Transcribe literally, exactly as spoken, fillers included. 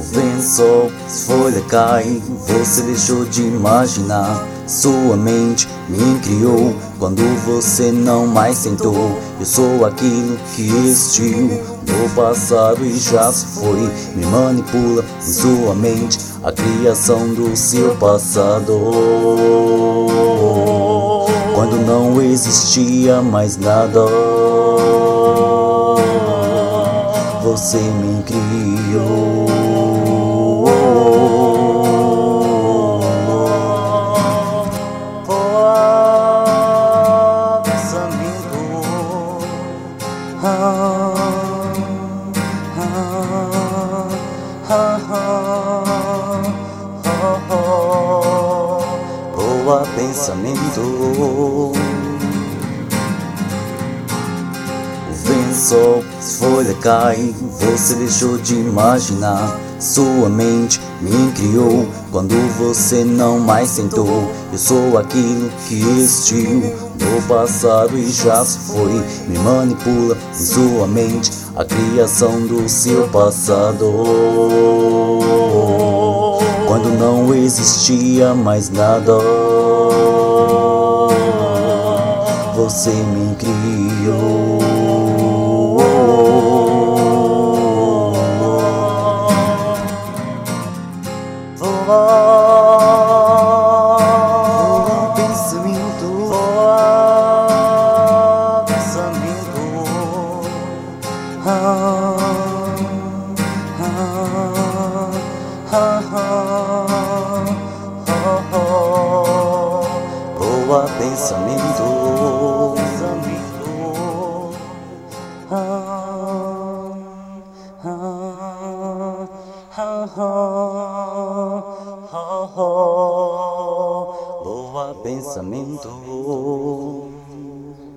Vem sol, folha cai, você deixou de imaginar. Sua mente me criou quando você não mais sentou. Eu sou aquilo que existiu no passado e já se foi. Me manipula em sua mente a criação do seu passado. Quando não existia mais nada, você me criou. Voa, pensamento. Ah, ah, ah, ah, ah, ah. Voa, pensamento. Vem sol, folha cai, você deixou de imaginar. Sua mente me criou quando você não mais sentou. Eu sou aquilo que existiu no passado e já se foi. Me manipula em sua mente a criação do seu passado. Quando não existia mais nada, você me criou. Voa, pensamento. Voa, pensamento. Ah, ah, ah, ah, ah, ah. Voa, pensamento. Ah, ah, ah, ah, ah. Voa, pensamento.